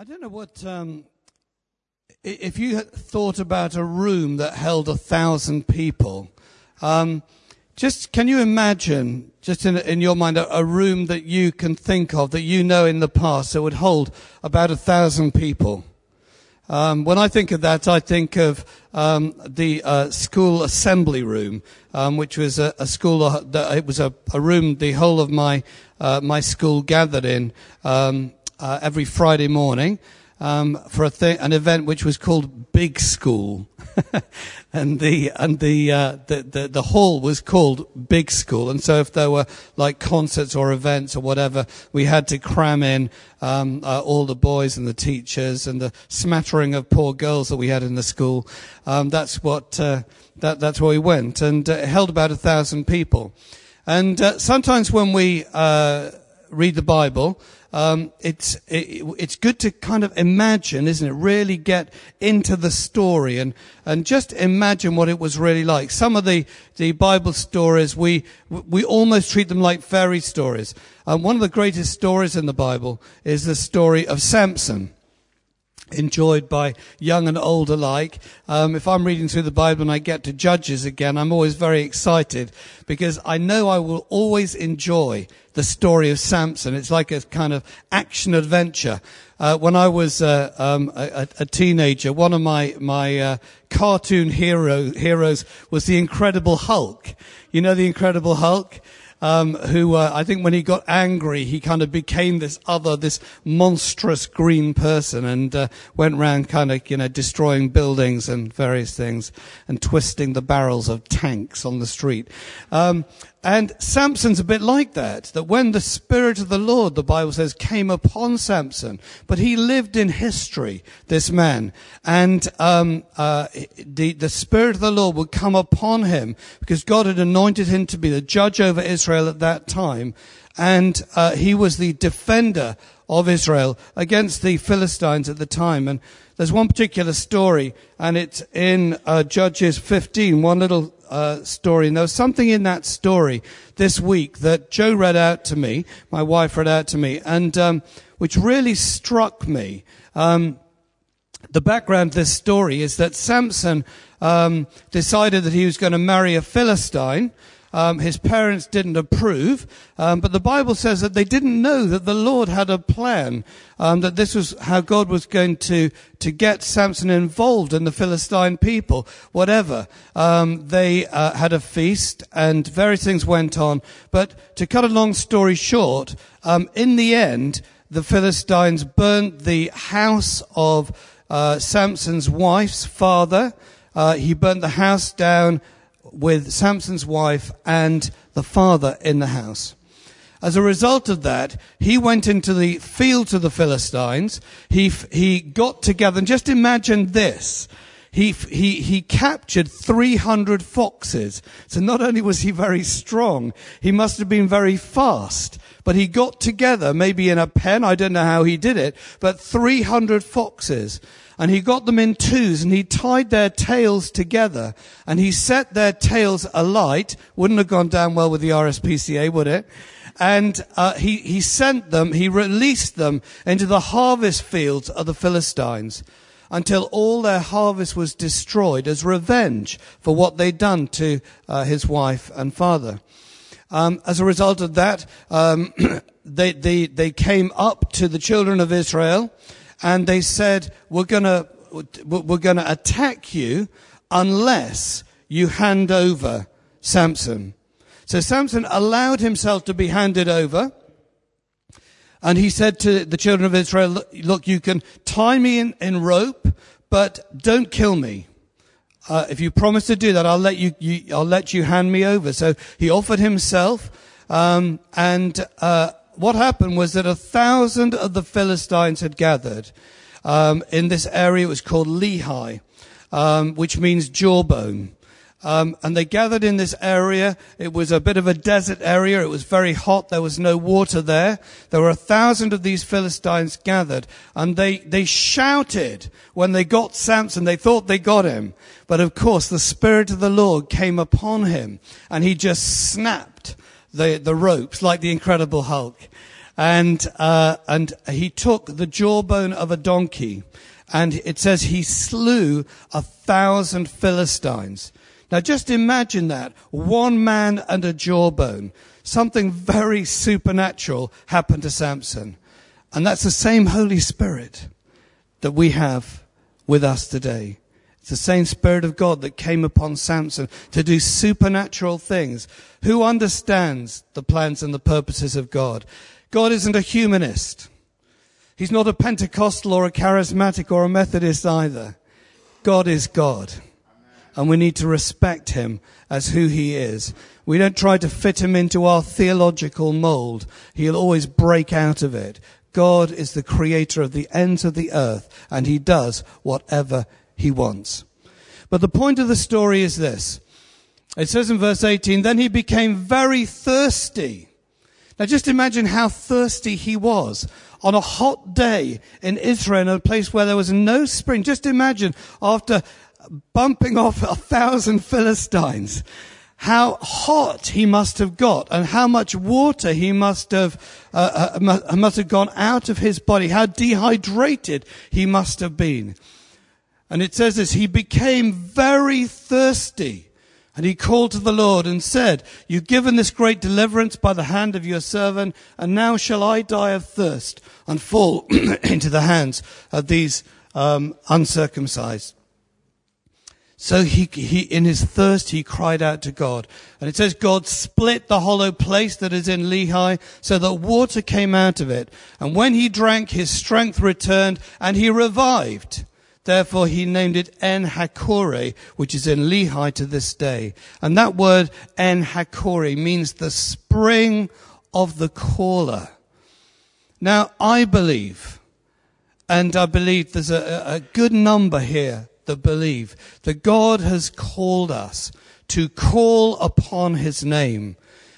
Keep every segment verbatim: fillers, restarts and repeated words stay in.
I don't know what, um, if you had thought about a room that held a thousand people, um, just can you imagine, just in, in your mind, a, a room that you can think of, that you know in the past that would hold about a thousand people? Um, when I think of that, I think of um, the uh, school assembly room, um, which was a, a school. Uh, that it was a, a room the whole of my uh, my school gathered in um, uh, every Friday morning um, for a thing, an event which was called Big School, and the and the, uh, the the the hall was called Big School. And so, if there were like concerts or events or whatever, we had to cram in um, uh, all the boys and the teachers and the smattering of poor girls that we had in the school. Um, that's what uh, that that's where we went, and uh, it held about a thousand people. And uh, sometimes when we uh, read the Bible, Um, it's it, it's good to kind of imagine, isn't it? Really get into the story and and just imagine what it was really like. Some of the the Bible stories we we almost treat them like fairy stories. Um, one of the greatest stories in the Bible is the story of Samson, enjoyed by young and old alike. Um, if I'm reading through the Bible and I get to Judges again, I'm always very excited because I know I will always enjoy the story of Samson. It's like a kind of action adventure. Uh, when I was uh, um, a, a teenager, one of my my uh, cartoon hero heroes was the Incredible Hulk. You know the Incredible Hulk? Um, who, uh, I think when he got angry, he kind of became this other, this monstrous green person and, uh, went around kind of, you know, destroying buildings and various things and twisting the barrels of tanks on the street. Um, and Samson's a bit like that, that when the Spirit of the Lord, the Bible says, came upon Samson, but he lived in history, this man, and, um, uh, the, the Spirit of the Lord would come upon him because God had anointed him to be the judge over Israel at that time, and uh, he was the defender of Israel against the Philistines at the time. And there's one particular story, and it's in uh, Judges fifteen, one little uh, story. And there was something in that story this week that Joe read out to me, my wife read out to me, and um, which really struck me. Um, the background of this story is that Samson um, decided that he was going to marry a Philistine. Um, his parents didn't approve, um, but the Bible says that they didn't know that the Lord had a plan, um, that this was how God was going to to get Samson involved in the Philistine people. Whatever, um, they uh, had a feast and various things went on. But to cut a long story short, um, in the end, the Philistines burnt the house of uh, Samson's wife's father. Uh, he burnt the house down with Samson's wife and the father in the house. As a result of that, he went into the fields of the Philistines. He he got together, and just imagine this. He he he captured three hundred foxes. So not only was he very strong, he must have been very fast. But he got together, maybe in a pen, I don't know how he did it, but three hundred foxes. And he got them in twos, and he tied their tails together, and he set their tails alight. Wouldn't have gone down well with the R S P C A, would it? And uh, he, he sent them, he released them into the harvest fields of the Philistines until all their harvest was destroyed as revenge for what they'd done to uh, his wife and father. Um, as a result of that, um, they, they, they came up to the children of Israel, and they said, we're gonna, we're gonna attack you unless you hand over Samson. So Samson allowed himself to be handed over. And he said to the children of Israel, look, look you can tie me in, in rope, but don't kill me. Uh, if you promise to do that, I'll let you, you, I'll let you hand me over. So he offered himself, um, and, uh, what happened was that a thousand of the Philistines had gathered um, in this area. It was called Lehi, um, which means jawbone. Um, and they gathered in this area. It was a bit of a desert area. It was very hot. There was no water there. There were a thousand of these Philistines gathered, and they they shouted when they got Samson. They thought they got him, but of course the Spirit of the Lord came upon him, and he just snapped the the ropes like the Incredible Hulk. And, uh, and he took the jawbone of a donkey, and it says he slew a thousand Philistines. Now just imagine that. One man and a jawbone. Something very supernatural happened to Samson. And that's the same Holy Spirit that we have with us today. It's the same Spirit of God that came upon Samson to do supernatural things. Who understands the plans and the purposes of God? God isn't a humanist. He's not a Pentecostal or a charismatic or a Methodist either. God is God. And we need to respect him as who he is. We don't try to fit him into our theological mold. He'll always break out of it. God is the creator of the ends of the earth, and he does whatever he wants. But the point of the story is this. It says in verse eighteen, then he became very thirsty. Now just imagine how thirsty he was on a hot day in Israel, in a place where there was no spring. Just imagine after bumping off a thousand Philistines, how hot he must have got and how much water he must have, uh, uh, must have gone out of his body, how dehydrated he must have been. And it says this, he became very thirsty. And he called to the Lord and said, you've given this great deliverance by the hand of your servant, and now shall I die of thirst and fall into the hands of these um, uncircumcised. So he, he, in his thirst, he cried out to God. And it says, God split the hollow place that is in Lehi so that water came out of it. And when he drank, his strength returned and he revived. Therefore, he named it En-Hakkore, which is in Lehi to this day. And that word En-Hakkore means the spring of the caller. Now, I believe, and I believe there's a, a good number here that believe that God has called us to call upon his name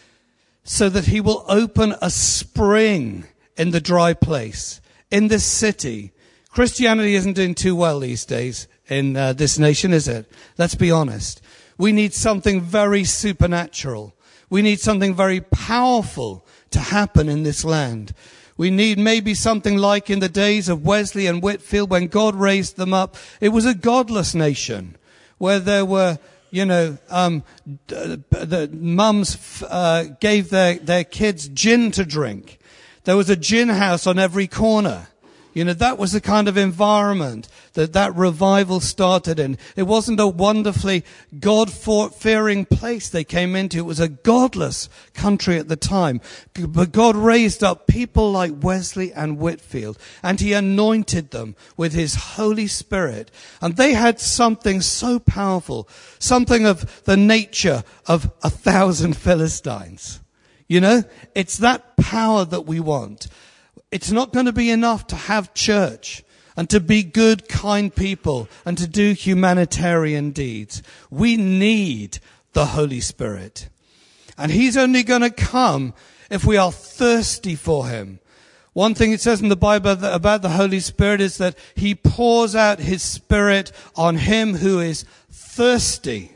so that he will open a spring in the dry place, in this city. Christianity isn't doing too well these days in uh, this nation, is it? Let's be honest. We need something very supernatural. We need something very powerful to happen in this land. We need maybe something like in the days of Wesley and Whitefield when God raised them up. It was a godless nation where there were, you know, um, the mums uh, gave their, their kids gin to drink. There was a gin house on every corner. You know, that was the kind of environment that that revival started in. It wasn't a wonderfully God-fearing place they came into. It was a godless country at the time. But God raised up people like Wesley and Whitefield, and he anointed them with his Holy Spirit. And they had something so powerful, something of the nature of a thousand Philistines. You know, it's that power that we want. It's not going to be enough to have church and to be good, kind people and to do humanitarian deeds. We need the Holy Spirit. And he's only going to come if we are thirsty for him. One thing it says in the Bible about the Holy Spirit is that he pours out his Spirit on him who is thirsty.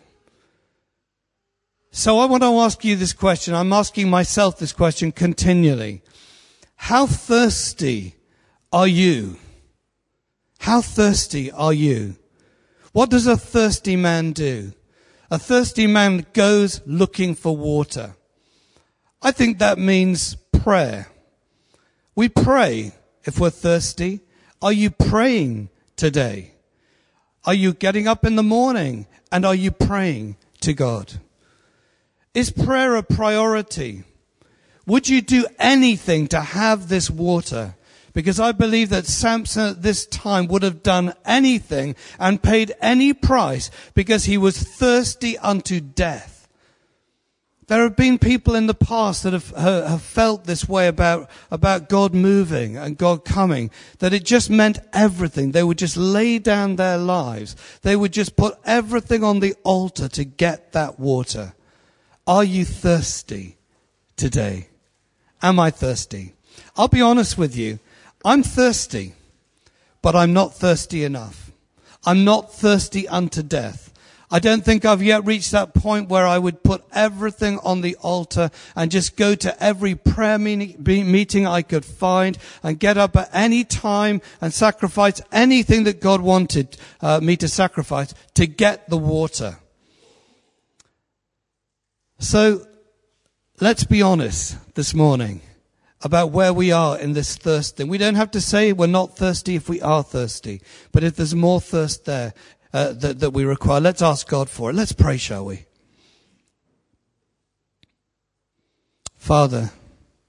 So I want to ask you this question. I'm asking myself this question continually. How thirsty are you? How thirsty are you? What does a thirsty man do? A thirsty man goes looking for water. I think that means prayer. We pray if we're thirsty. Are you praying today? Are you getting up in the morning and are you praying to God? Is prayer a priority? Would you do anything to have this water? Because I believe that Samson at this time would have done anything and paid any price because he was thirsty unto death. There have been people in the past that have, have felt this way about, about God moving and God coming, that it just meant everything. They would just lay down their lives. They would just put everything on the altar to get that water. Are you thirsty today? Am I thirsty? I'll be honest with you. I'm thirsty, but I'm not thirsty enough. I'm not thirsty unto death. I don't think I've yet reached that point where I would put everything on the altar and just go to every prayer meeting I could find and get up at any time and sacrifice anything that God wanted uh, me to sacrifice to get the water. So let's be honest this morning about where we are in this thirst thing. We don't have to say we're not thirsty if we are thirsty, but if there's more thirst there, Uh, that, that we require, let's ask God for it. Let's pray, shall we? Father,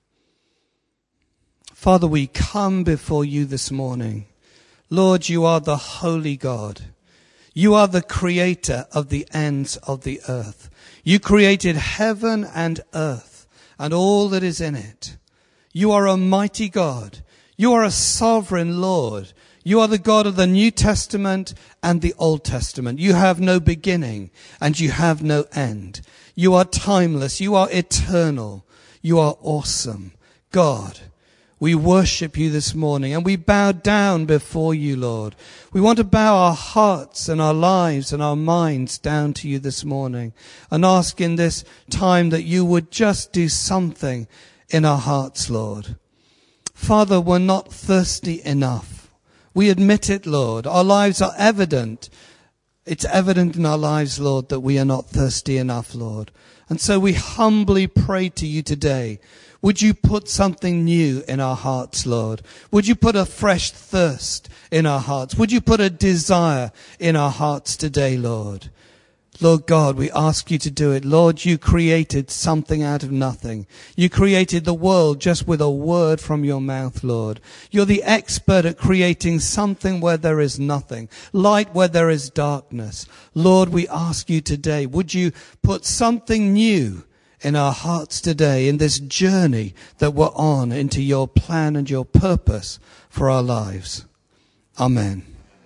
Father, we come before you this morning. Lord, you are the holy God. You are the creator of the ends of the earth. You created heaven and earth and all that is in it. You are a mighty God. You are a sovereign Lord. You are the God of the New Testament and the Old Testament. You have no beginning and you have no end. You are timeless. You are eternal. You are awesome. God, we worship you this morning and we bow down before you, Lord. We want to bow our hearts and our lives and our minds down to you this morning and ask in this time that you would just do something in our hearts, Lord. Father, we're not thirsty enough. We admit it, Lord. Our lives are evident. It's evident in our lives, Lord, that we are not thirsty enough, Lord. And so we humbly pray to you today. Would you put something new in our hearts, Lord? Would you put a fresh thirst in our hearts? Would you put a desire in our hearts today, Lord? Lord God, we ask you to do it. Lord, you created something out of nothing. You created the world just with a word from your mouth, Lord. You're the expert at creating something where there is nothing, light where there is darkness. Lord, we ask you today, would you put something new in our hearts today in this journey that we're on into your plan and your purpose for our lives. Amen.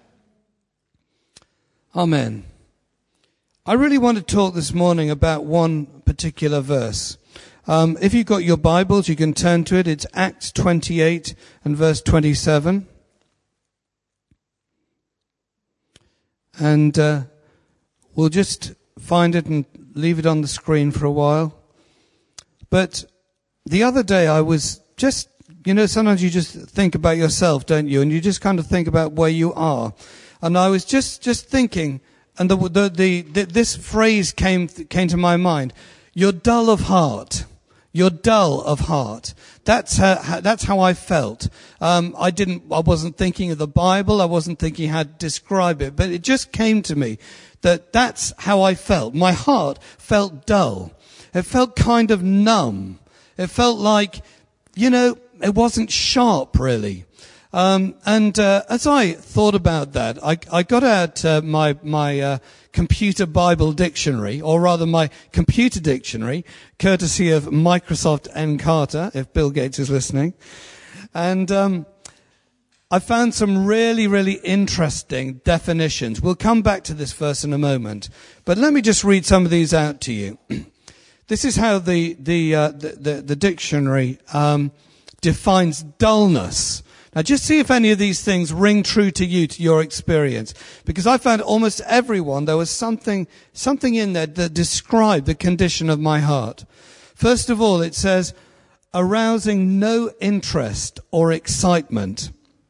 Amen. I really want to talk this morning about one particular verse. Um, if you've got your Bibles, you can turn to it. It's Acts twenty-eight and verse twenty-seven. And uh, we'll just find it and leave it on the screen for a while. But the other day I was just, you know, sometimes you just think about yourself, don't you? And you just kind of think about where you are. And I was just, just thinking, and the, the, the, the, this phrase came, came to my mind. You're dull of heart. You're dull of heart. That's how, that's how I felt. Um, I didn't, I wasn't thinking of the Bible. I wasn't thinking how to describe it, but it just came to me that that's how I felt. My heart felt dull. It felt kind of numb. It felt like, you know, it wasn't sharp really. Um, and uh, as I thought about that, I, I got out uh, my my uh, computer Bible dictionary, or rather my computer dictionary, courtesy of Microsoft Encarta, if Bill Gates is listening. And um, I found some really, really interesting definitions. We'll come back to this verse in a moment, but let me just read some of these out to you. This is how the the uh, the, the, the dictionary um, defines dullness. Now, just see if any of these things ring true to you, to your experience. Because I found almost everyone, there was something, something in there that described the condition of my heart. First of all, it says, arousing no interest or excitement.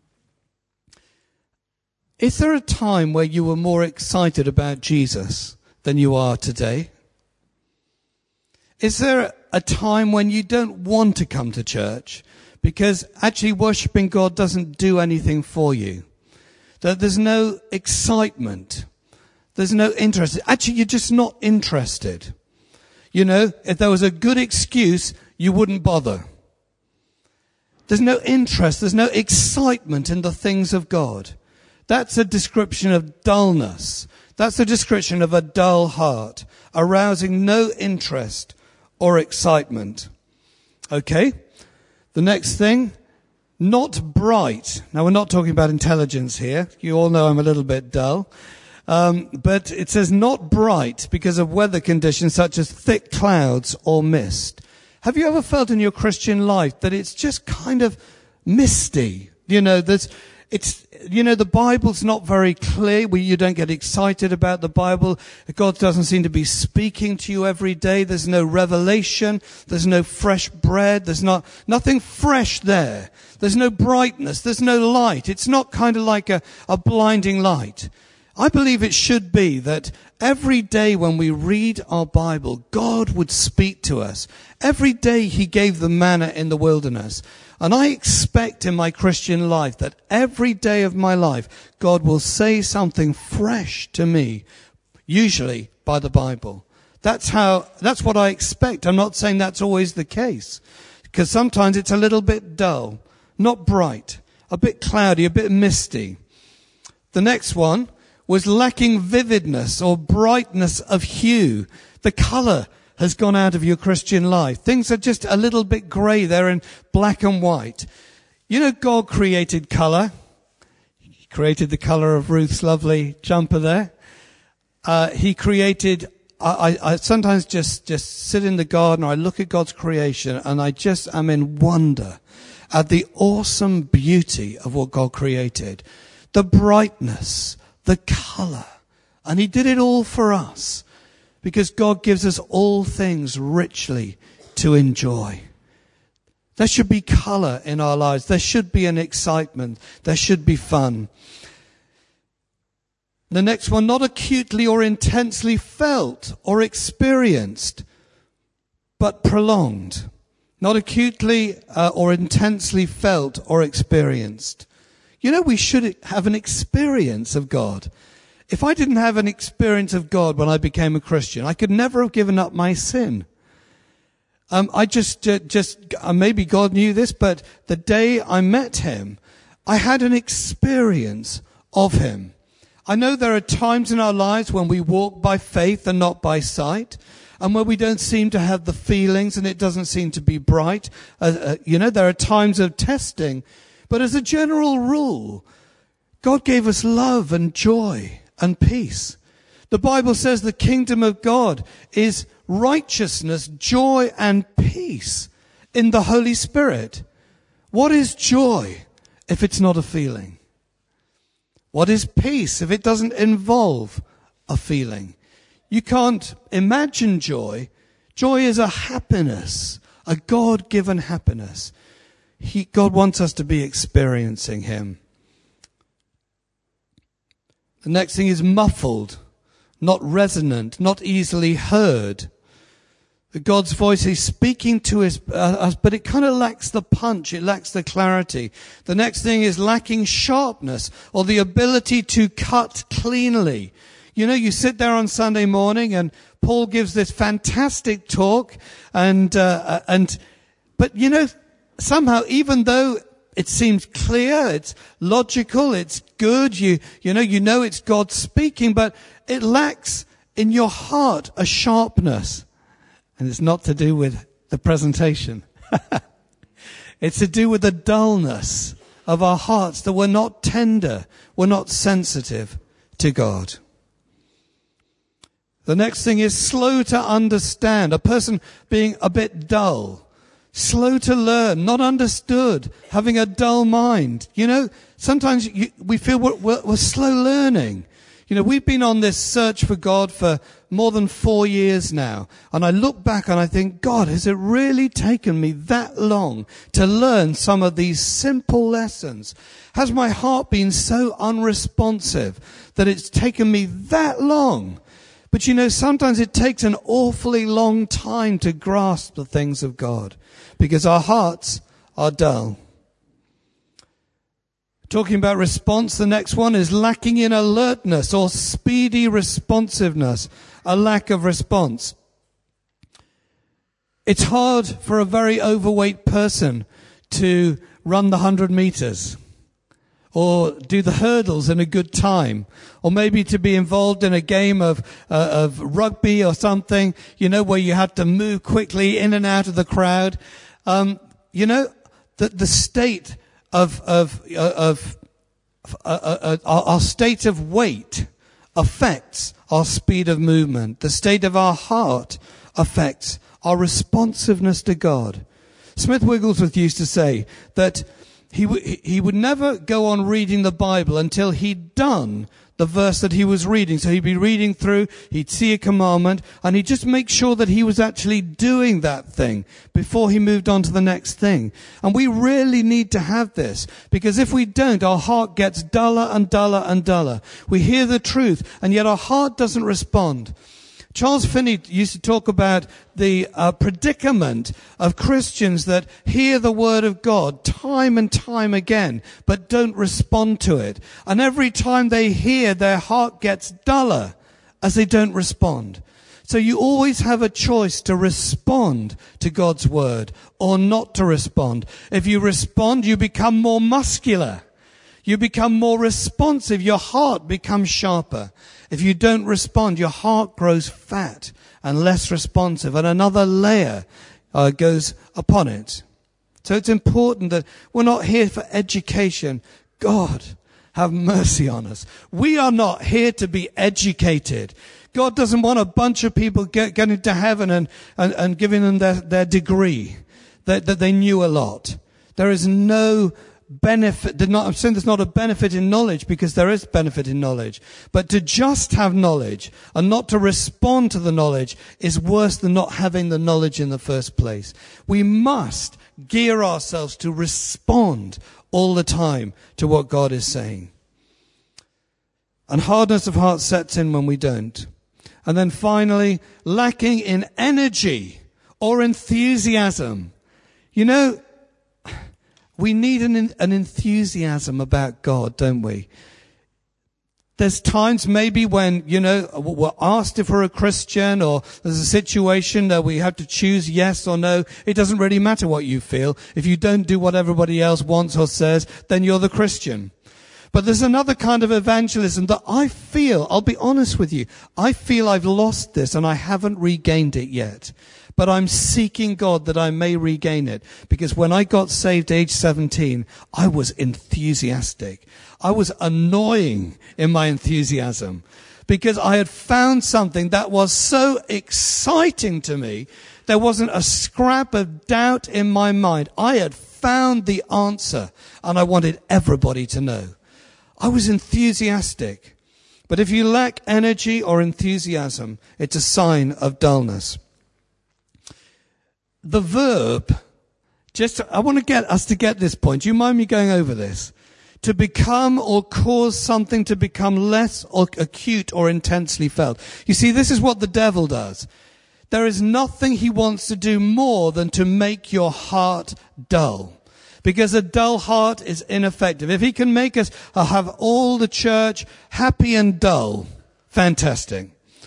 Is there a time where you were more excited about Jesus than you are today? Is there a time when you don't want to come to church? Because actually worshiping God doesn't do anything for you. That there's no excitement. There's no interest. Actually, you're just not interested. You know, if there was a good excuse, you wouldn't bother. There's no interest. There's no excitement in the things of God. That's a description of dullness. That's a description of a dull heart, arousing no interest or excitement. Okay? The next thing, not bright. Now, we're not talking about intelligence here. You all know I'm a little bit dull. Um, but it says not bright because of weather conditions such as thick clouds or mist. Have you ever felt in your Christian life that it's just kind of misty? You know, there's, It's, you know, the Bible's not very clear. We, you don't get excited about the Bible. God doesn't seem to be speaking to you every day. There's no revelation. There's no fresh bread. There's not, nothing fresh there. There's no brightness. There's no light. It's not kind of like a, a blinding light. I believe it should be that every day when we read our Bible, God would speak to us. Every day he gave the manna in the wilderness. And I expect in my Christian life that every day of my life, God will say something fresh to me, usually by the Bible. That's how, that's what I expect. I'm not saying that's always the case, because sometimes it's a little bit dull, not bright, a bit cloudy, a bit misty. The next one was lacking vividness or brightness of hue. The colour has gone out of your Christian life. Things are just a little bit grey. They're in black and white. You know, God created colour. He created the colour of Ruth's lovely jumper there. Uh, he created, I, I, I sometimes just, just sit in the garden or I look at God's creation and I just am in wonder at the awesome beauty of what God created. The brightness, the colour. And he did it all for us. Because God gives us all things richly to enjoy. There should be colour in our lives. There should be an excitement. There should be fun. The next one, not acutely or intensely felt or experienced, but prolonged. Not acutely uh, or intensely felt or experienced. You know, we should have an experience of God. If I didn't have an experience of God when I became a Christian, I could never have given up my sin. Um, I just, uh, just, uh, maybe God knew this, but the day I met him, I had an experience of him. I know there are times in our lives when we walk by faith and not by sight, and where we don't seem to have the feelings and it doesn't seem to be bright. Uh, uh, you know, there are times of testing, but as a general rule, God gave us love and joy and peace. The Bible says the kingdom of God is righteousness, joy, and peace in the Holy Spirit. What is joy if it's not a feeling? What is peace if it doesn't involve a feeling? You can't imagine joy. Joy is a happiness, a God-given happiness. He, God wants us to be experiencing him. The next thing is muffled, not resonant, not easily heard. God's voice is speaking to us, uh, but it kind of lacks the punch. It lacks the clarity. The next thing is lacking sharpness or the ability to cut cleanly. You know, you sit there on Sunday morning and Paul gives this fantastic talk and, uh, and, but you know, somehow even though it seems clear, it's logical, it's good, you, you know, you know it's God speaking, but it lacks in your heart a sharpness. And it's not to do with the presentation. It's to do with the dullness of our hearts, that we're not tender, we're not sensitive to God. The next thing is slow to understand, a person being a bit dull. Slow to learn, not understood, having a dull mind. You know, sometimes you, we feel we're, we're, we're slow learning. You know, we've been on this search for God for more than four years now. And I look back and I think, God, has it really taken me that long to learn some of these simple lessons? Has my heart been so unresponsive that it's taken me that long? But you know, sometimes it takes an awfully long time to grasp the things of God because our hearts are dull. Talking about response, the next one is lacking in alertness or speedy responsiveness, a lack of response. It's hard for a very overweight person to run the hundred meters or do the hurdles in a good time, or maybe to be involved in a game of uh, of rugby or something, you know, where you have to move quickly in and out of the crowd. Um, you know, the, the state of of uh, of uh, uh, uh, our state of weight affects our speed of movement. The state of our heart affects our responsiveness to God. Smith Wigglesworth used to say that he, w- he would never go on reading the Bible until he'd done the verse that he was reading. So he'd be reading through, he'd see a commandment, and he'd just make sure that he was actually doing that thing before he moved on to the next thing. And we really need to have this, because if we don't, our heart gets duller and duller and duller. We hear the truth, and yet our heart doesn't respond. Charles Finney used to talk about the uh, predicament of Christians that hear the word of God time and time again, but don't respond to it. And every time they hear, their heart gets duller as they don't respond. So you always have a choice to respond to God's word or not to respond. If you respond, you become more muscular. You become more responsive. Your heart becomes sharper. If you don't respond, your heart grows fat and less responsive, and another layer uh, goes upon it. So it's important that we're not here for education. God, have mercy on us. We are not here to be educated. God doesn't want a bunch of people get, getting to heaven and, and, and giving them their, their degree, that, that they knew a lot. There is no benefit. Not, I'm saying there's not a benefit in knowledge, because there is benefit in knowledge. But to just have knowledge and not to respond to the knowledge is worse than not having the knowledge in the first place. We must gear ourselves to respond all the time to what God is saying. And hardness of heart sets in when we don't. And then finally, lacking in energy or enthusiasm. You know, we need an, an enthusiasm about God, don't we? There's times maybe when, you know, we're asked if we're a Christian, or there's a situation that we have to choose yes or no. It doesn't really matter what you feel. If you don't do what everybody else wants or says, then you're the Christian. But there's another kind of evangelism that I feel, I'll be honest with you, I feel I've lost this and I haven't regained it yet. But I'm seeking God that I may regain it. Because when I got saved age seventeen, I was enthusiastic. I was annoying in my enthusiasm. Because I had found something that was so exciting to me. There wasn't a scrap of doubt in my mind. I had found the answer, and I wanted everybody to know. I was enthusiastic. But if you lack energy or enthusiasm, it's a sign of dullness. The verb, just, I want to get us to get this point. Do you mind me going over this? To become or cause something to become less or acute or intensely felt. You see, this is what the devil does. There is nothing he wants to do more than to make your heart dull. Because a dull heart is ineffective. If he can make us uh, have all the church happy and dull, fantastic.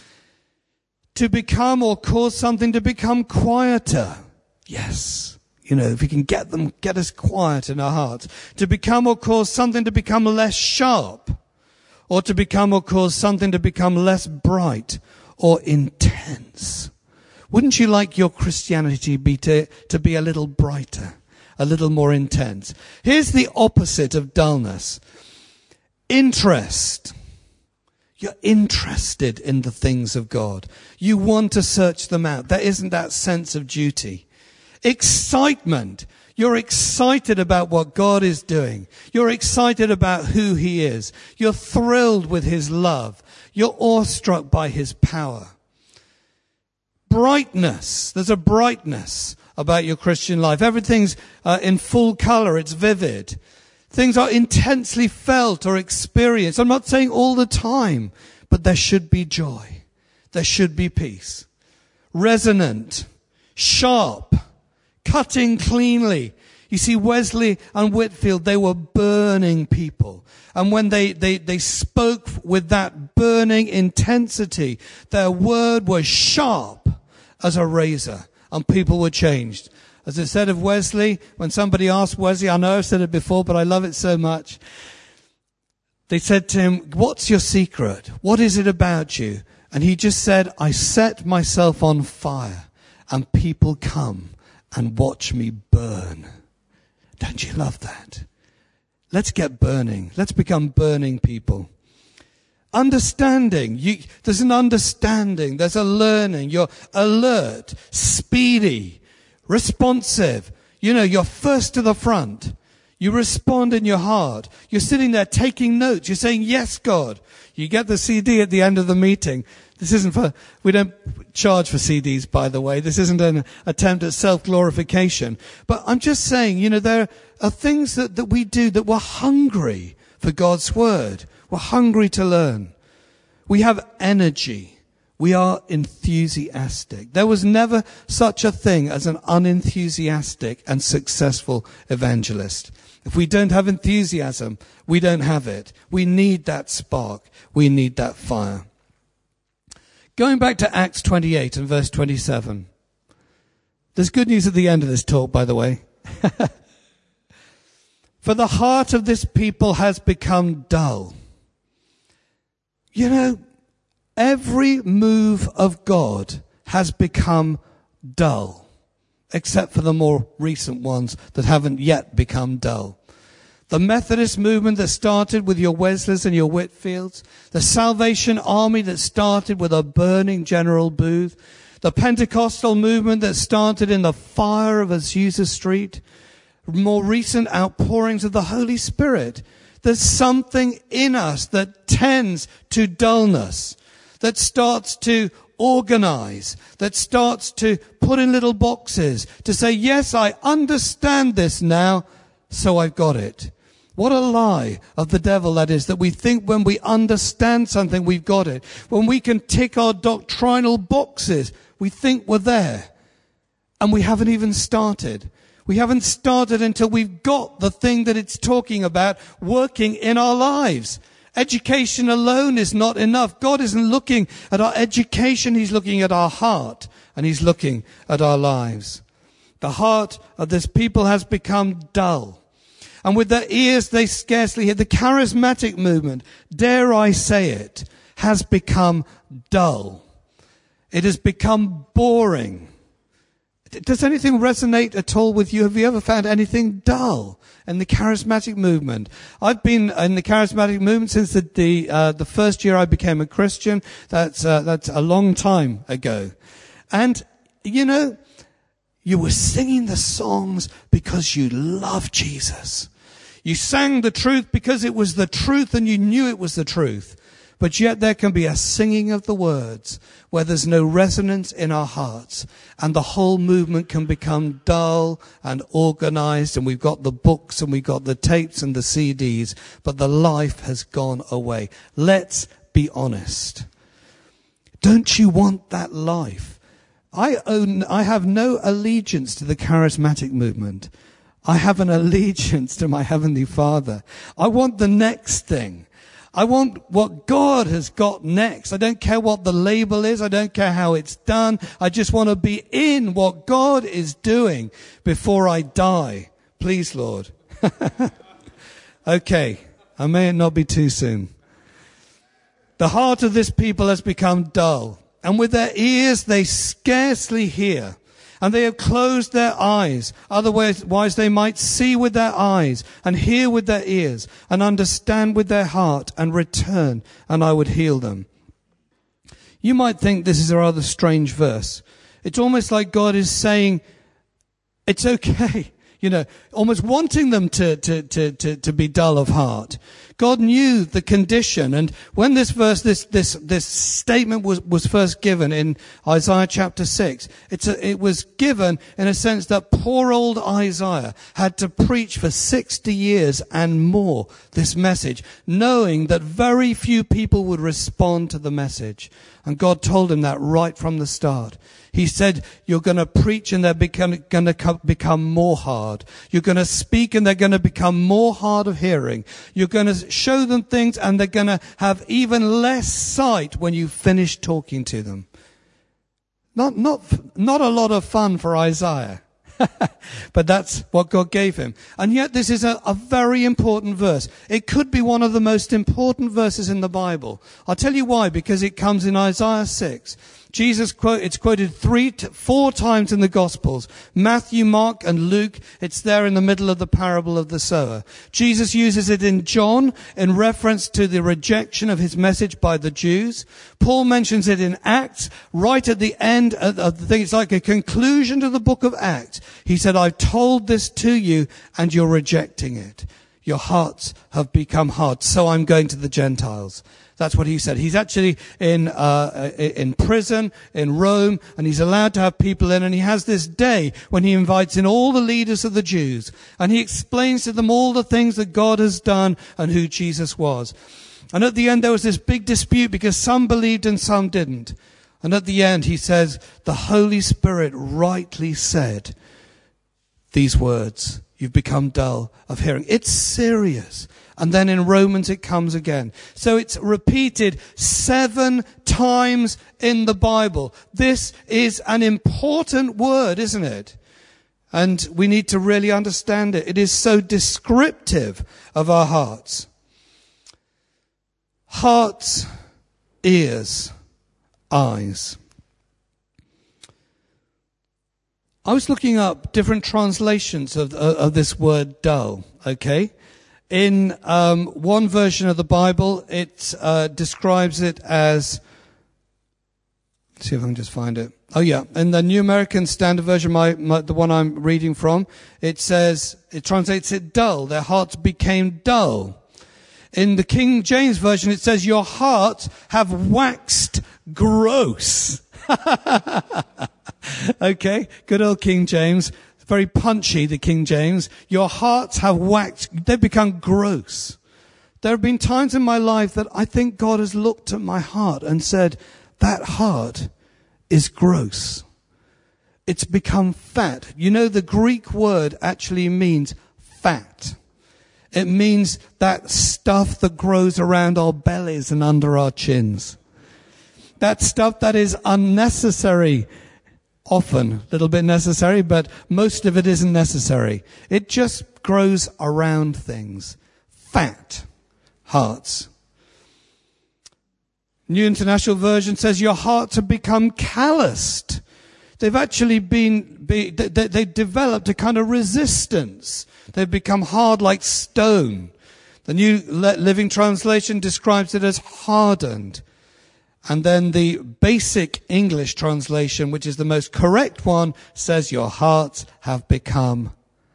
To become or cause something to become quieter. Yes. You know, if we can get them, get us quiet in our hearts. To become or cause something to become less sharp. Or to become or cause something to become less bright or intense. Wouldn't you like your Christianity be to, to be a little brighter, a little more intense? Here's the opposite of dullness. Interest. You're interested in the things of God. You want to search them out. There isn't that sense of duty. Excitement. You're excited about what God is doing. You're excited about who he is. You're thrilled with his love. You're awestruck by his power. Brightness. There's a brightness about your Christian life. Everything's uh, in full color. It's vivid. Things are intensely felt or experienced. I'm not saying all the time, but there should be joy. There should be peace. Resonant. Sharp. Cutting cleanly. You see, Wesley and Whitefield, they were burning people. And when they, they, they spoke with that burning intensity, their word was sharp as a razor, and people were changed. As I said of Wesley, when somebody asked Wesley, I know I've said it before, but I love it so much. They said to him, what's your secret? What is it about you? And he just said, I set myself on fire and people come and watch me burn. Don't you love that? Let's get burning. Let's become burning people. Understanding. You, there's an understanding. There's a learning. You're alert, speedy, responsive. You know, you're first to the front. You respond in your heart. You're sitting there taking notes. You're saying, yes, God. You get the C D at the end of the meeting. This isn't for, we don't charge for C Ds, by the way. This isn't an attempt at self-glorification. But I'm just saying, you know, there are things that, that we do that we're hungry for God's word. We're hungry to learn. We have energy. We are enthusiastic. There was never such a thing as an unenthusiastic and successful evangelist. If we don't have enthusiasm, we don't have it. We need that spark. We need that fire. Going back to Acts twenty-eight and verse twenty-seven. There's good news at the end of this talk, by the way. For the heart of this people has become dull. You know, every move of God has become dull, except for the more recent ones that haven't yet become dull. The Methodist movement that started with your Wesleys and your Whitfields, the Salvation Army that started with a burning General Booth, the Pentecostal movement that started in the fire of Azusa Street, more recent outpourings of the Holy Spirit. There's something in us that tends to dullness, that starts to organize, that starts to put in little boxes, to say, yes, I understand this now, so I've got it. What a lie of the devil that is, that we think when we understand something, we've got it. When we can tick our doctrinal boxes, we think we're there. And we haven't even started. We haven't started until we've got the thing that it's talking about working in our lives. Education alone is not enough. God isn't looking at our education. He's looking at our heart, and he's looking at our lives. The heart of this people has become dull, and with their ears they scarcely hear. The charismatic movement, dare I say it, has become dull. It has become boring. Does anything resonate at all with you? Have you ever found anything dull in the charismatic movement? I've been in the charismatic movement since the the, uh, the first year I became a Christian. That's uh, that's a long time ago. And, you know, you were singing the songs because you love Jesus. You sang the truth because it was the truth and you knew it was the truth. But yet there can be a singing of the words where there's no resonance in our hearts, and the whole movement can become dull and organized, and we've got the books and we've got the tapes and the C Ds, but the life has gone away. Let's be honest. Don't you want that life? I own, I have no allegiance to the charismatic movement. I have an allegiance to my Heavenly Father. I want the next thing. I want what God has got next. I don't care what the label is. I don't care how it's done. I just want to be in what God is doing before I die. Please, Lord. Okay. I may not be too soon. The heart of this people has become dull, and with their ears they scarcely hear. And they have closed their eyes. Otherwise they might see with their eyes and hear with their ears and understand with their heart and return, and I would heal them. You might think this is a rather strange verse. It's almost like God is saying, it's okay. You know, almost wanting them to, to, to, to, to be dull of heart. God knew the condition, and when this verse, this, this, this statement was, was first given in Isaiah chapter six, it's a, it was given in a sense that poor old Isaiah had to preach for sixty years and more this message, knowing that very few people would respond to the message. And God told him that right from the start. He said, you're going to preach and they're become, going to become more hard. You're going to speak and they're going to become more hard of hearing. You're going to show them things and they're going to have even less sight when you finish talking to them. Not, not, not a lot of fun for Isaiah. But that's what God gave him. And yet this is a, a very important verse. It could be one of the most important verses in the Bible. I'll tell you why, because it comes in Isaiah six, Jesus quote, it's quoted three, to four times in the Gospels. Matthew, Mark, and Luke. It's there in the middle of the parable of the sower. Jesus uses it in John in reference to the rejection of his message by the Jews. Paul mentions it in Acts, right at the end of the thing. It's like a conclusion to the book of Acts. He said, I've told this to you and you're rejecting it. Your hearts have become hard, so I'm going to the Gentiles. That's what he said. He's actually in uh in prison in Rome, and he's allowed to have people in, and he has this day when he invites in all the leaders of the Jews, and he explains to them all the things that God has done and who Jesus was. And at the end there was this big dispute because some believed and some didn't. And at the end he says, the Holy Spirit rightly said these words, you've become dull of hearing. It's serious. And then in Romans it comes again. So it's repeated seven times in the Bible. This is an important word, isn't it? And we need to really understand it. It is so descriptive of our hearts. Hearts, ears, eyes. I was looking up different translations of, of, of this word dull, okay? In um, one version of the Bible, it uh, describes it as, let's see if I can just find it. Oh yeah, in the New American Standard Version, my, my, the one I'm reading from, it says, it translates it dull. Their hearts became dull. In the King James Version, it says, your hearts have waxed gross. Okay, good old King James. Very punchy, the King James. Your hearts have waxed, they've become gross. There have been times in my life that I think God has looked at my heart and said, that heart is gross. It's become fat. You know, the Greek word actually means fat. It means that stuff that grows around our bellies and under our chins. That stuff that is unnecessary. Often, a little bit necessary, but most of it isn't necessary. It just grows around things. Fat hearts. New International Version says your hearts have become calloused. They've actually been, be, they, they've developed a kind of resistance. They've become hard like stone. The New Living Translation describes it as hardened. And then the basic English translation, which is the most correct one, says your hearts have become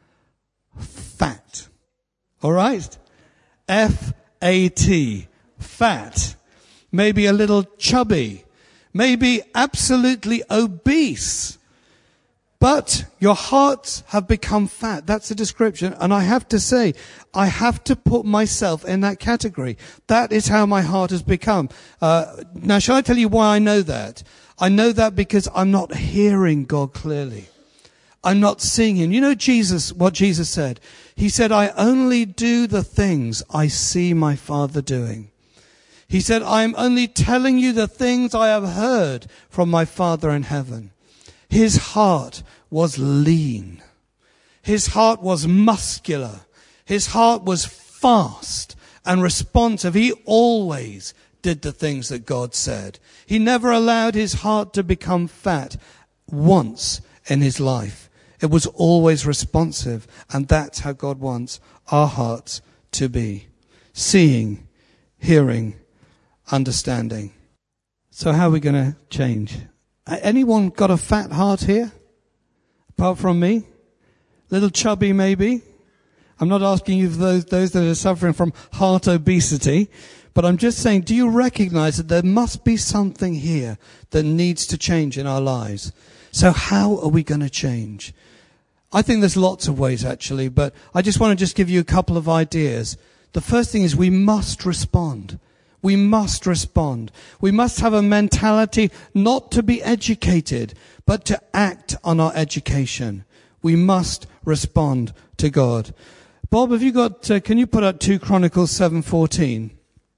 fat. All right? F A T. Fat. Maybe a little chubby. Maybe absolutely obese. But your hearts have become fat. That's the description. And I have to say, I have to put myself in that category. That is how my heart has become. Uh, now, shall I tell you why I know that? I know that because I'm not hearing God clearly. I'm not seeing him. You know Jesus, what Jesus said? He said, I only do the things I see my Father doing. He said, I am only telling you the things I have heard from my Father in heaven. His heart was lean. His heart was muscular. His heart was fast and responsive. He always did the things that God said. He never allowed his heart to become fat once in his life. It was always responsive, and that's how God wants our hearts to be. Seeing, hearing, understanding. So how are we going to change? Anyone got a fat heart here? Apart from me? Little chubby maybe? I'm not asking you for those, those that are suffering from heart obesity, but I'm just saying, do you recognize that there must be something here that needs to change in our lives? So how are we going to change? I think there's lots of ways actually, but I just want to just give you a couple of ideas. The first thing is we must respond. We must respond. We must have a mentality not to be educated, but to act on our education. We must respond to God. Bob, have you got, uh, can you put up two Chronicles seven fourteen?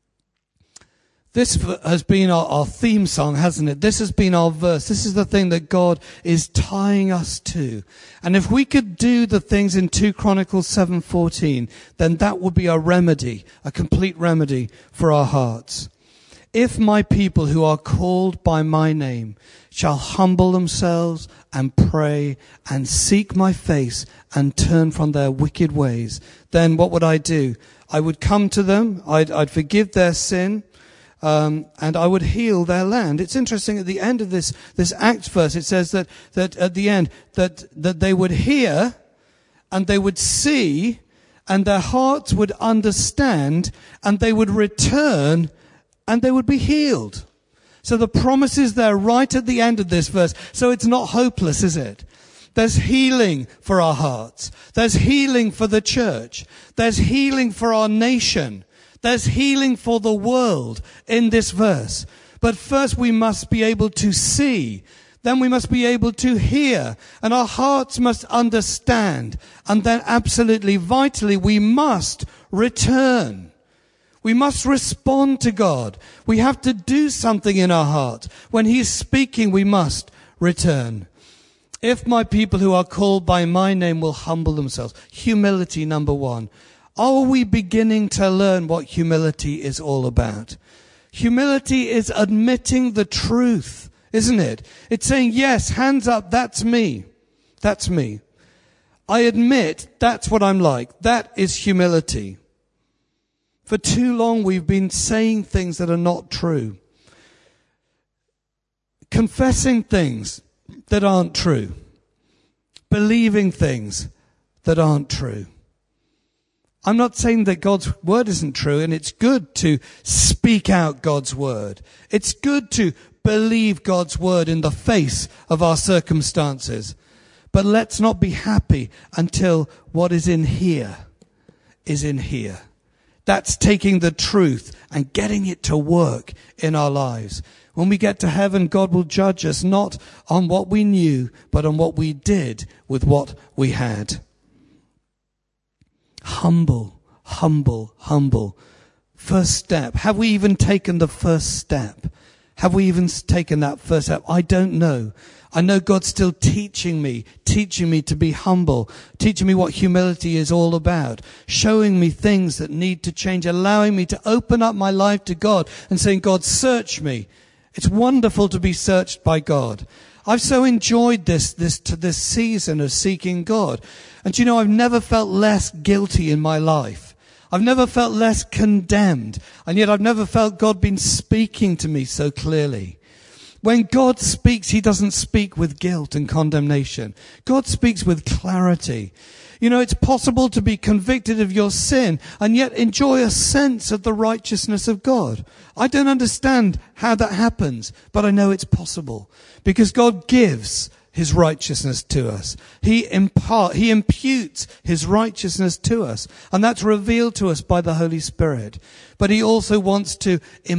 This has been our, our theme song, hasn't it? This has been our verse. This is the thing that God is tying us to. And if we could do the things in two Chronicles seven fourteen, then that would be a remedy, a complete remedy for our hearts. if my people who are called by my name shall humble themselves and pray and seek my face and turn from their wicked ways, then what would I do? I would come to them, I'd, I'd forgive their sin, um, and I would heal their land. It's interesting, at the end of this, this Acts verse, it says that, that at the end, that, that they would hear and they would see and their hearts would understand and they would return and they would be healed. So the promise is there right at the end of this verse. So it's not hopeless, is it? There's healing for our hearts. There's healing for the church. There's healing for our nation. There's healing for the world in this verse. But first we must be able to see. Then we must be able to hear. And our hearts must understand. And then absolutely vitally we must return. We must respond to God. We have to do something in our heart. When He's speaking, we must return. If my people who are called by my name will humble themselves. Humility, number one. Are we beginning to learn what humility is all about? Humility is admitting the truth, isn't it? It's saying, yes, hands up, that's me. That's me. I admit that's what I'm like. That is humility. For too long we've been saying things that are not true. Confessing things that aren't true. Believing things that aren't true. I'm not saying that God's word isn't true, and it's good to speak out God's word. It's good to believe God's word in the face of our circumstances. But let's not be happy until what is in here is in here. That's taking the truth and getting it to work in our lives. When we get to heaven, God will judge us not on what we knew, but on what we did with what we had. Humble, humble, humble. First step. Have we even taken the first step? Have we even taken that first step? I don't know. I know God's still teaching me, teaching me to be humble, teaching me what humility is all about, showing me things that need to change, allowing me to open up my life to God and saying, God, search me. It's wonderful to be searched by God. I've so enjoyed this, this, this season of seeking God. And you know, I've never felt less guilty in my life. I've never felt less condemned. And yet I've never felt God been speaking to me so clearly. When God speaks, He doesn't speak with guilt and condemnation. God speaks with clarity. You know, it's possible to be convicted of your sin and yet enjoy a sense of the righteousness of God. I don't understand how that happens, but I know it's possible because God gives His righteousness to us. He impart, He imputes His righteousness to us, and that's revealed to us by the Holy Spirit. But He also wants to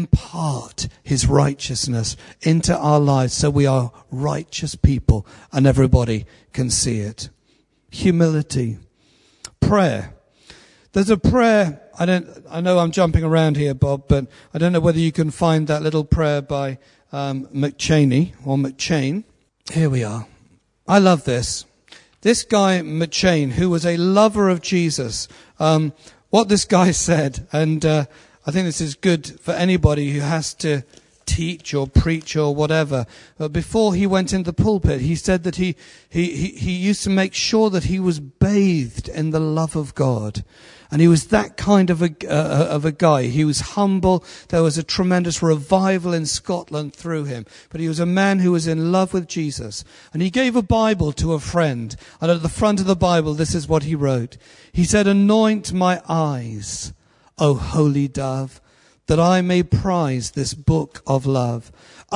impart His righteousness into our lives so we are righteous people and everybody can see it. Humility. Prayer. There's a prayer, I don't, I know I'm jumping around here, Bob, but I don't know whether you can find that little prayer by um, McChaney or McChain. Here we are. I love this. This guy, McChain, who was a lover of Jesus, um, what this guy said, and uh, I think this is good for anybody who has to teach or preach or whatever. But before he went into the pulpit, he said that he, he, he, he used to make sure that he was bathed in the love of God. And he was that kind of a, uh, of a guy. He was humble. There was a tremendous revival in Scotland through him. But he was a man who was in love with Jesus. And he gave a Bible to a friend. And at the front of the Bible, this is what he wrote. He said, "Anoint my eyes, O holy dove, that I may prize this book of love.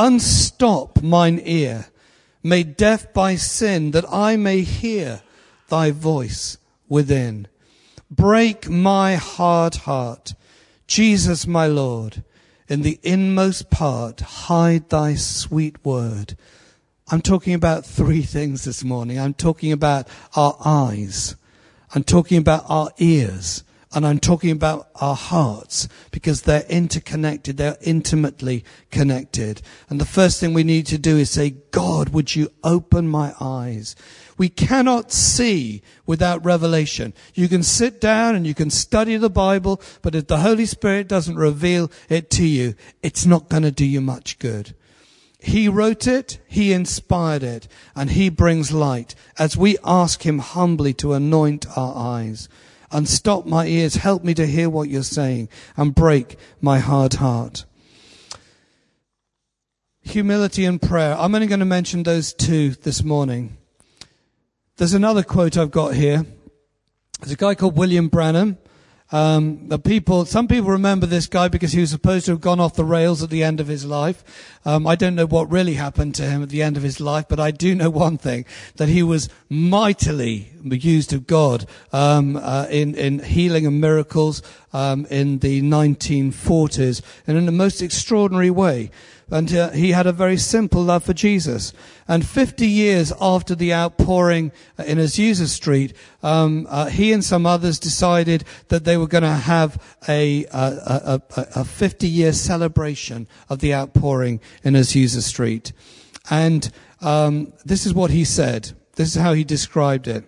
Unstop mine ear, made deaf by sin, that I may hear thy voice within. Break my hard heart, Jesus my Lord, in the inmost part hide thy sweet word." I'm talking about three things this morning. I'm talking about our eyes. I'm talking about our ears. And I'm talking about our hearts, because they're interconnected. They're intimately connected. And the first thing we need to do is say, God, would you open my eyes? We cannot see without revelation. You can sit down and you can study the Bible, but if the Holy Spirit doesn't reveal it to you, it's not going to do you much good. He wrote it, he inspired it, and he brings light as we ask him humbly to anoint our eyes. Unstop my ears, help me to hear what you're saying, and break my hard heart. Humility and prayer. I'm only going to mention those two this morning. There's another quote I've got here. There's a guy called William Branham. Um, the people, some people remember this guy because he was supposed to have gone off the rails at the end of his life. Um, I don't know what really happened to him at the end of his life, but I do know one thing, that he was mightily used of God, um, uh, in, in healing and miracles, um, in the nineteen forties, and in the most extraordinary way. And uh, he had a very simple love for Jesus. And fifty years after the outpouring in Azusa Street, um, uh, he and some others decided that they were going to have a, a, a, a fifty-year celebration of the outpouring in Azusa Street. And um, this is what he said. This is how he described it.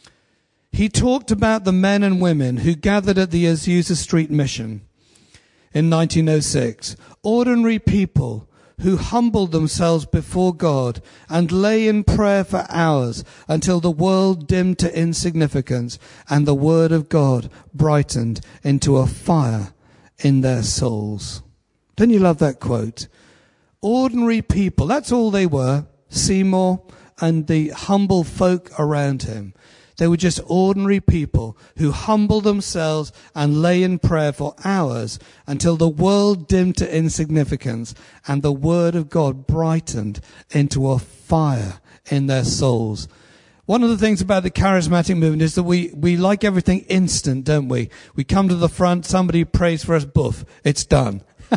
He talked about the men and women who gathered at the Azusa Street Mission in nineteen oh six. Ordinary people who humbled themselves before God and lay in prayer for hours until the world dimmed to insignificance and the word of God brightened into a fire in their souls. Don't you love that quote? Ordinary people, that's all they were, Seymour and the humble folk around him. They were just ordinary people who humbled themselves and lay in prayer for hours until the world dimmed to insignificance and the word of God brightened into a fire in their souls. One of the things about the charismatic movement is that we, we like everything instant, don't we? We come to the front, somebody prays for us, boof, it's done.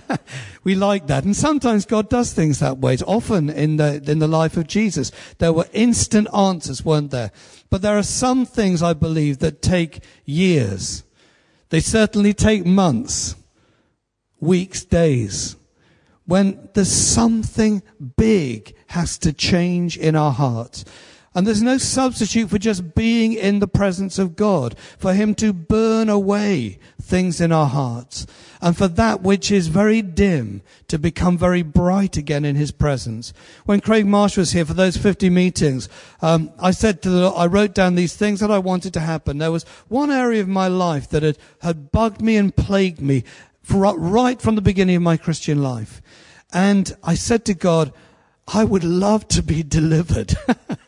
We like that. And sometimes God does things that way. It's often in the, in the life of Jesus. There were instant answers, weren't there? But there are some things, I believe, that take years. They certainly take months, weeks, days. When there's something big has to change in our hearts. And there's no substitute for just being in the presence of God, for him to burn away things in our hearts, and for that which is very dim to become very bright again in his presence. When Craig Marsh was here for those fifty meetings, um, I said to the, I wrote down these things that I wanted to happen. There was one area of my life that had, had bugged me and plagued me for, right from the beginning of my Christian life. And I said to God, I would love to be delivered.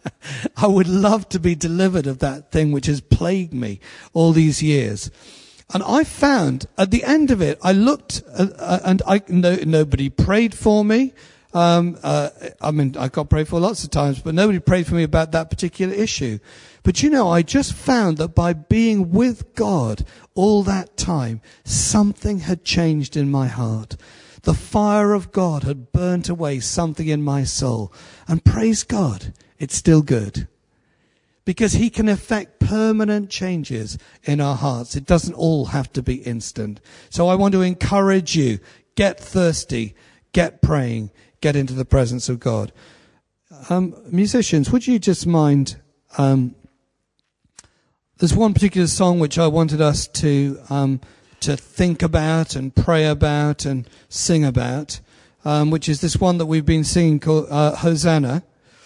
I would love to be delivered of that thing which has plagued me all these years. And I found at the end of it, I looked uh, uh, and I no, nobody prayed for me. Um, uh, I mean, I got prayed for lots of times, but nobody prayed for me about that particular issue. But you know, I just found that by being with God all that time, something had changed in my heart. The fire of God had burnt away something in my soul. And praise God, it's still good. Because he can effect permanent changes in our hearts. It doesn't all have to be instant. So I want to encourage you, get thirsty, get praying, get into the presence of God. Um, musicians, would you just mind, um, there's one particular song which I wanted us to, um, to think about and pray about and sing about, um, which is this one that we've been singing called uh, Hosanna.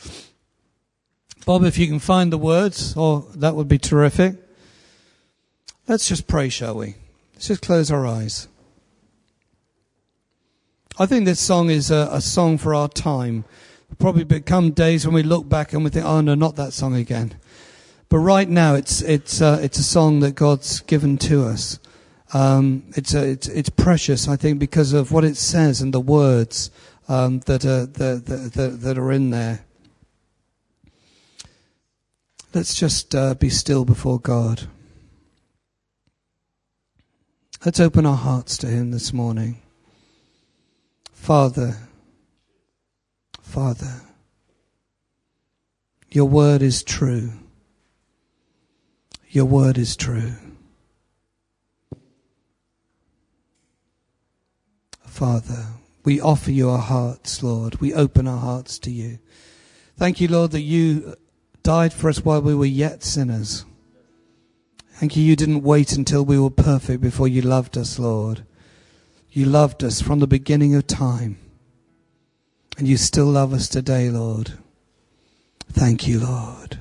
Bob, if you can find the words, oh, that would be terrific. Let's just pray, shall we? Let's just close our eyes. I think this song is a, a song for our time. There'll probably become days when we look back and we think, oh no, not that song again. But right now, it's it's uh, it's a song that God's given to us. Um, it's, a, it's it's precious, I think, because of what it says and the words um, that are that, that, that are in there. Let's just uh, be still before God. Let's open our hearts to him this morning. Father, Father, your word is true. Your word is true. Father, we offer you our hearts, Lord. We open our hearts to you. Thank you, Lord, that you died for us while we were yet sinners. Thank you, you didn't wait until we were perfect before you loved us, Lord. You loved us from the beginning of time. And you still love us today, Lord. Thank you, Lord.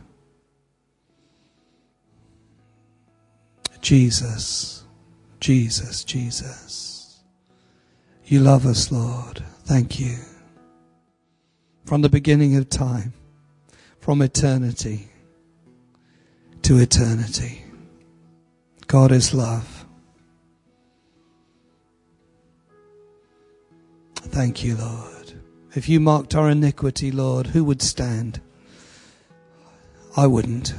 Jesus, Jesus, Jesus. You love us, Lord. Thank you. From the beginning of time, from eternity to eternity. God is love. Thank you, Lord. If you marked our iniquity, Lord, who would stand? I wouldn't.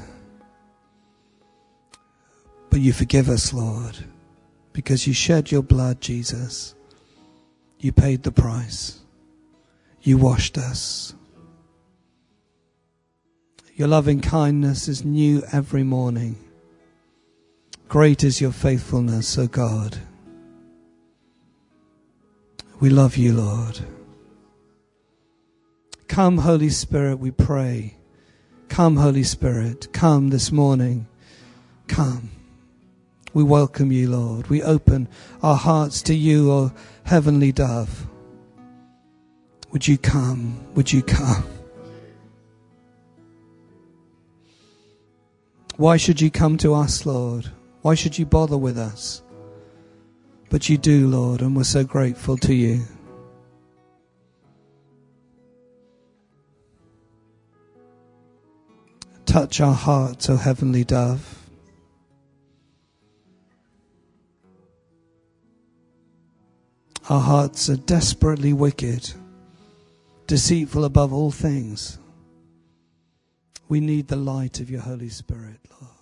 But you forgive us, Lord, because you shed your blood, Jesus. You paid the price. You washed us. Your loving kindness is new every morning. Great is your faithfulness, O God. We love you, Lord. Come, Holy Spirit, we pray. Come, Holy Spirit. Come this morning. Come. We welcome you, Lord. We open our hearts to you, O heavenly dove. Would you come? Would you come? Why should you come to us, Lord? Why should you bother with us? But you do, Lord, and we're so grateful to you. Touch our hearts, O heavenly dove. Our hearts are desperately wicked, deceitful above all things. We need the light of your Holy Spirit, Lord.